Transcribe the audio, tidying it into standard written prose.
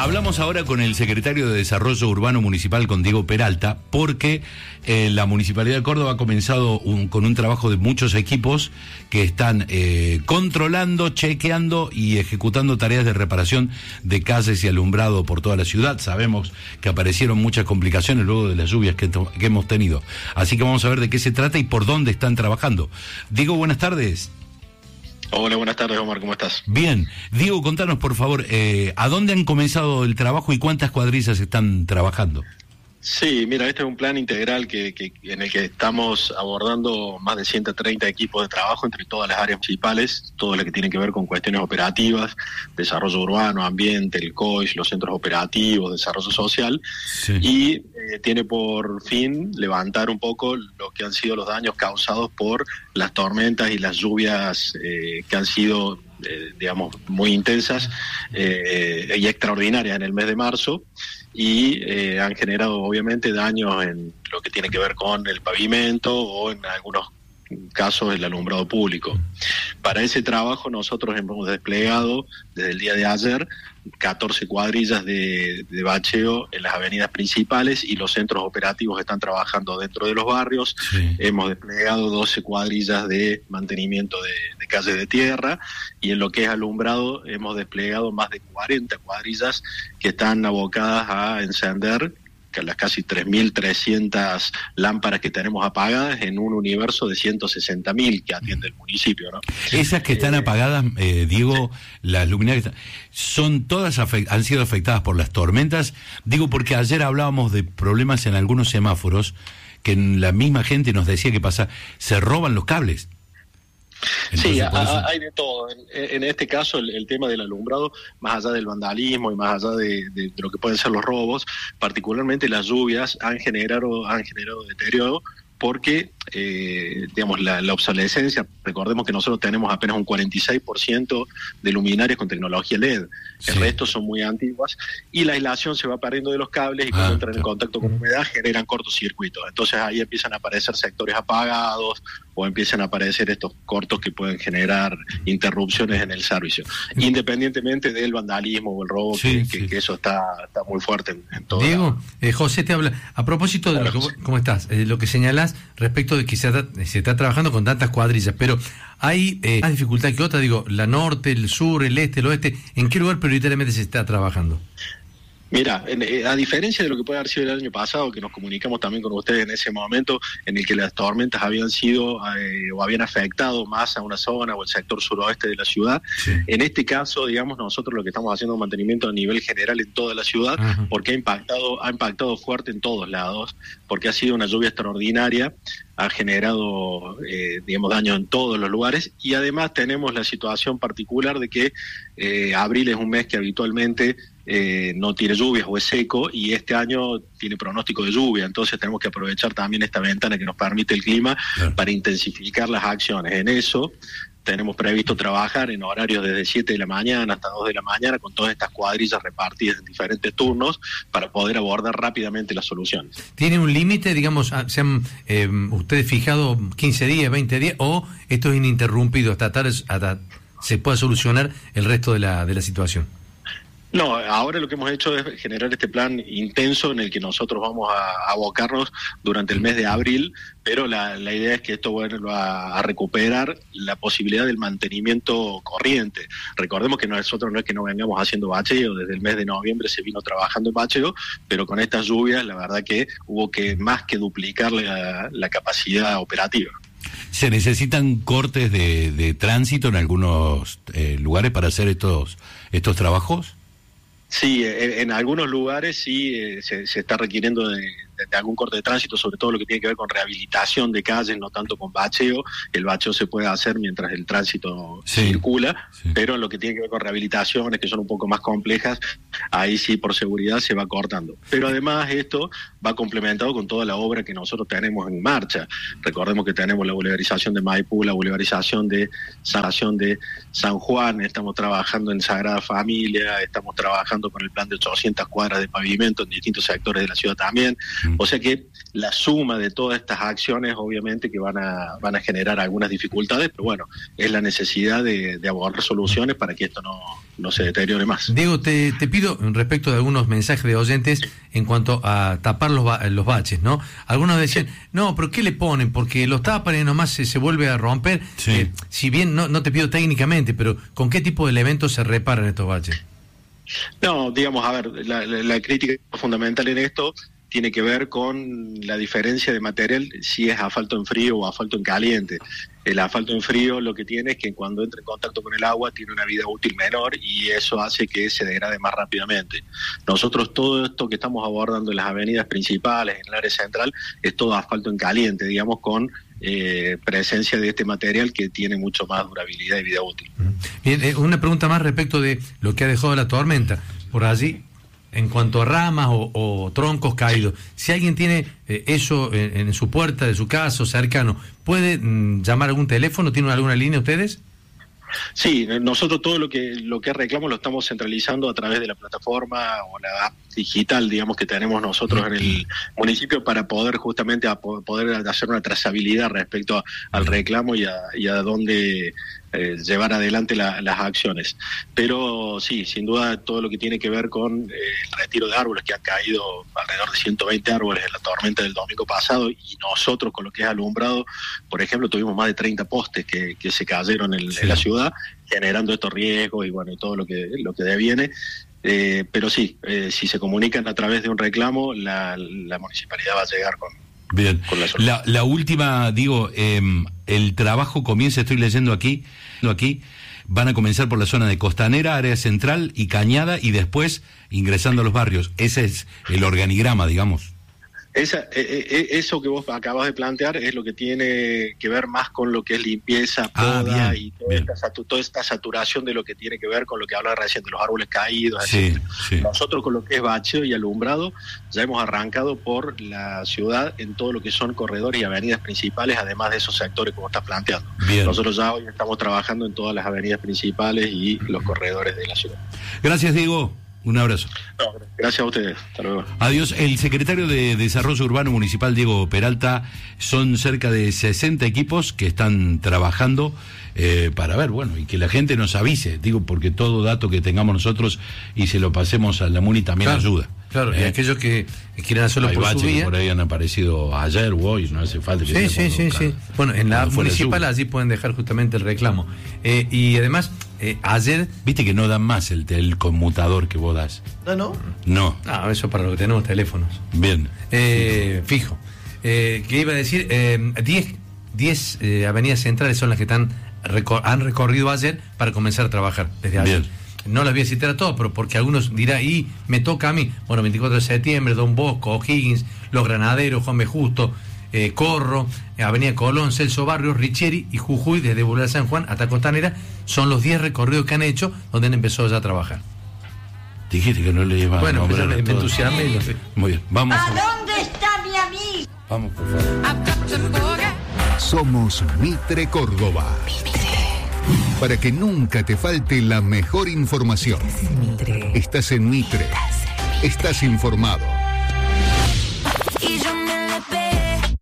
Hablamos ahora con el secretario de Desarrollo Urbano Municipal, con Diego Peralta, porque la Municipalidad de Córdoba ha comenzado con un trabajo de muchos equipos que están controlando, chequeando y ejecutando tareas de reparación de calles y alumbrado por toda la ciudad. Sabemos que aparecieron muchas complicaciones luego de las lluvias que hemos tenido. Así que vamos a ver de qué se trata y por dónde están trabajando. Diego, buenas tardes. Hola, buenas tardes, Omar, ¿cómo estás? Bien. Diego, contanos, por favor, ¿a dónde han comenzado el trabajo y cuántas cuadrillas están trabajando? Sí, mira, este es un plan integral en el que estamos abordando más de 130 equipos de trabajo entre todas las áreas municipales, todo lo que tiene que ver con cuestiones operativas, desarrollo urbano, ambiente, el COIS, los centros operativos, desarrollo social, sí. Y tiene por fin levantar un poco lo que han sido los daños causados por las tormentas y las lluvias que han sido, digamos, muy intensas y extraordinarias en el mes de marzo. Y han generado obviamente daños en lo que tiene que ver con el pavimento o en algunos casos el alumbrado público. Para ese trabajo nosotros hemos desplegado desde el día de ayer 14 cuadrillas de bacheo en las avenidas principales y los centros operativos están trabajando dentro de los barrios. Sí. Hemos desplegado 12 cuadrillas de mantenimiento de calles de tierra y en lo que es alumbrado hemos desplegado más de 40 cuadrillas que están abocadas a encender las casi 3.300 lámparas que tenemos apagadas en un universo de 160.000 que atiende el municipio, ¿no? Esas que están apagadas, Diego, sí. Las luminarias, ¿son todas han sido afectadas por las tormentas? Digo, porque ayer hablábamos de problemas en algunos semáforos que la misma gente nos decía que se roban los cables. Entonces, sí, hay de todo. En este caso, el tema del alumbrado, más allá del vandalismo y más allá de lo que pueden ser los robos, particularmente las lluvias han generado deterioro porque, digamos, la obsolescencia, recordemos que nosotros tenemos apenas un 46% de luminarias con tecnología LED, sí. El resto son muy antiguas, y la aislación se va perdiendo de los cables y cuando entran en contacto con humedad generan cortocircuitos. Entonces ahí empiezan a aparecer sectores apagados o empiezan a aparecer estos cortos que pueden generar interrupciones en el servicio, independientemente del vandalismo o el robo, sí, que eso está muy fuerte en todo. Diego, José te habla. A propósito de ¿cómo estás? Lo que señalás respecto de que se está trabajando con tantas cuadrillas, pero hay más dificultad que otra, digo, la norte, el sur, el este, el oeste, ¿en qué lugar prioritariamente se está trabajando? Mira, a diferencia de lo que puede haber sido el año pasado, que nos comunicamos también con ustedes en ese momento en el que las tormentas habían sido o habían afectado más a una zona o el sector suroeste de la ciudad, sí. En este caso, digamos, nosotros lo que estamos haciendo es un mantenimiento a nivel general en toda la ciudad, uh-huh. Porque ha impactado fuerte en todos lados, porque ha sido una lluvia extraordinaria, ha generado, digamos, daño en todos los lugares, y además tenemos la situación particular de que abril es un mes que habitualmente no tiene lluvias o es seco, y este año tiene pronóstico de lluvia, entonces tenemos que aprovechar también esta ventana que nos permite el clima, claro, para intensificar las acciones. En eso tenemos previsto trabajar en horarios desde 7 de la mañana hasta 2 de la mañana con todas estas cuadrillas repartidas en diferentes turnos para poder abordar rápidamente las soluciones. ¿Tiene un límite, digamos, se han ustedes fijado 15 días, 20 días, o esto es ininterrumpido hasta se pueda solucionar el resto de la situación? No, ahora lo que hemos hecho es generar este plan intenso en el que nosotros vamos a abocarnos durante el mes de abril, pero la idea es que esto va a recuperar la posibilidad del mantenimiento corriente. Recordemos que nosotros no es que no vengamos haciendo bacheo, desde el mes de noviembre se vino trabajando en bacheo, pero con estas lluvias la verdad que hubo que más que duplicar la capacidad operativa. ¿Se necesitan cortes de tránsito en algunos lugares para hacer estos trabajos? Sí, en algunos lugares sí se está requiriendo de algún corte de tránsito, sobre todo lo que tiene que ver con rehabilitación de calles, no tanto con bacheo. El bacheo se puede hacer mientras el tránsito circula, sí. Pero en lo que tiene que ver con rehabilitaciones, que son un poco más complejas, ahí sí por seguridad se va cortando. Pero además esto va complementado con toda la obra que nosotros tenemos en marcha. Recordemos que tenemos la boulevarización de Maipú, la boulevarización de San Juan, estamos trabajando en Sagrada Familia, estamos trabajando con el plan de 800 cuadras de pavimento en distintos sectores de la ciudad también. O sea que la suma de todas estas acciones obviamente que van a generar algunas dificultades, pero bueno, es la necesidad de abordar soluciones para que esto no se deteriore más. Diego, te pido respecto de algunos mensajes de oyentes en cuanto a tapar los baches, ¿no? Algunos decían, no, pero ¿qué le ponen? Porque los tapan y nomás se vuelve a romper. Sí. Si bien no te pido técnicamente, pero ¿con qué tipo de elementos se reparan estos baches? No, digamos, a ver, la crítica fundamental en esto tiene que ver con la diferencia de material, si es asfalto en frío o asfalto en caliente. El asfalto en frío lo que tiene es que cuando entra en contacto con el agua tiene una vida útil menor y eso hace que se degrade más rápidamente. Nosotros todo esto que estamos abordando en las avenidas principales, en el área central, es todo asfalto en caliente, digamos, con presencia de este material que tiene mucho más durabilidad y vida útil. Bien, una pregunta más respecto de lo que ha dejado la tormenta. Por allí, en cuanto a ramas o troncos caídos, si alguien tiene eso en su puerta de su casa o cercano, ¿puede llamar algún teléfono? ¿Tienen alguna línea ustedes? Sí, nosotros todo lo que reclamo lo estamos centralizando a través de la plataforma o la app digital, digamos, que tenemos nosotros en el municipio para poder justamente poder hacer una trazabilidad respecto al reclamo y a dónde llevar adelante las acciones. Pero sí, sin duda todo lo que tiene que ver con el retiro de árboles, que han caído alrededor de 120 árboles en la tormenta del domingo pasado, y nosotros con lo que es alumbrado, por ejemplo, tuvimos más de 30 postes que se cayeron en la ciudad, generando estos riesgos y bueno, y todo lo que deviene. Pero sí, si se comunican a través de un reclamo, la municipalidad va a llegar con bien. Con la última, digo, el trabajo comienza, estoy leyendo aquí, van a comenzar por la zona de Costanera, área central y Cañada, y después ingresando a los barrios. Ese es el organigrama, digamos. Eso que vos acabas de plantear es lo que tiene que ver más con lo que es limpieza, poda bien, y toda esta saturación de lo que tiene que ver con lo que hablaba recién de los árboles caídos. Sí, sí. Nosotros con lo que es bacheo y alumbrado ya hemos arrancado por la ciudad en todo lo que son corredores y avenidas principales, además de esos sectores como estás planteando. Bien. Nosotros ya hoy estamos trabajando en todas las avenidas principales y los corredores de la ciudad. Gracias, Diego. Un abrazo. No, gracias a ustedes. Hasta luego. Adiós. El secretario de Desarrollo Urbano Municipal, Diego Peralta, son cerca de 60 equipos que están trabajando para ver, bueno, y que la gente nos avise, digo, porque todo dato que tengamos nosotros y se lo pasemos a la MUNI también ayuda. Claro, y aquellos que quieran hacerlo hay por su vía. Que por ahí han aparecido ayer o hoy, no hace falta que Sí. Bueno, en la municipal allí pueden dejar justamente el reclamo. Y además, ayer... Viste que no dan más el conmutador que vos das. ¿No? No. Ah, eso para lo que tenemos teléfonos. Bien. Fijo. ¿Qué iba a decir? 10 avenidas centrales son las que han recorrido ayer para comenzar a trabajar desde ayer. Bien. No las voy a citar a todos, pero porque algunos dirán, y me toca a mí. Bueno, 24 de septiembre, Don Bosco, O'Higgins, Los Granaderos, Juan B. Justo, Corro, Avenida Colón, Celso Barrios, Richieri y Jujuy, desde Boulevard San Juan hasta Costanera, son los 10 recorridos que han hecho donde han empezado ya a trabajar. Dijiste que no le iba a nombrar me entusiasmé y lo sé. Muy bien, vamos. ¿A dónde está mi amigo? Vamos, por favor. Somos Mitre Córdoba. Para que nunca te falte la mejor información. Estás en Mitre. Estás informado.